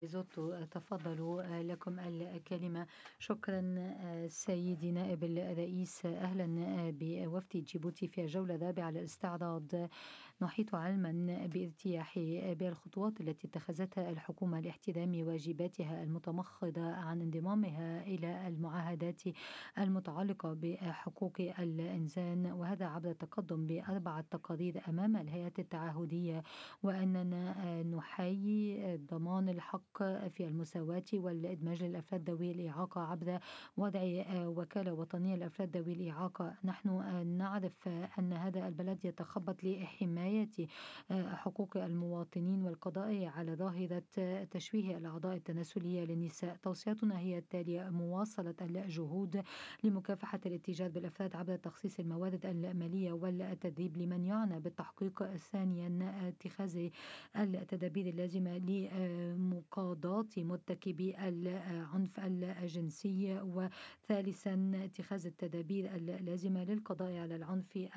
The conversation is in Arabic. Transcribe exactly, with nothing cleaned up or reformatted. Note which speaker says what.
Speaker 1: زدت تفضلوا لكم الكلمة. شكرا سيدي نائب الرئيس، أهلا بوفد جيبوتي في الجولة الرابعة للاستعراض. نحيط علما بارتياح بالخطوات التي اتخذتها الحكومة لاحترام واجباتها المتمخضة عن انضمامها إلى المعاهدات المتعلقة بحقوق الإنسان، وهذا عبر التقدم بأربعة تقارير أمام الهيئة التعهدية، وأننا نحيي ضمان الحق في المساواة والإدماج للأفراد ذوي الإعاقة عبر وضع وكالة وطنية للأفراد ذوي الإعاقة. نحن نعرف أن هذا البلد يتخبط لحماية حقوق المواطنين والقضاء على ظاهرة تشويه الأعضاء التناسلية للنساء. توصياتنا هي التالية: مواصلة الجهود لمكافحة الاتجار بالأفراد عبر تخصيص الموارد المالية والتدريب لمن يعنى بالتحقيق. ثانيا، اتخاذ التدابير اللازمة لمقاضاة مرتكبي العنف الجنسي. وثالثا، اتخاذ التدابير اللازمة للقضاء على العنف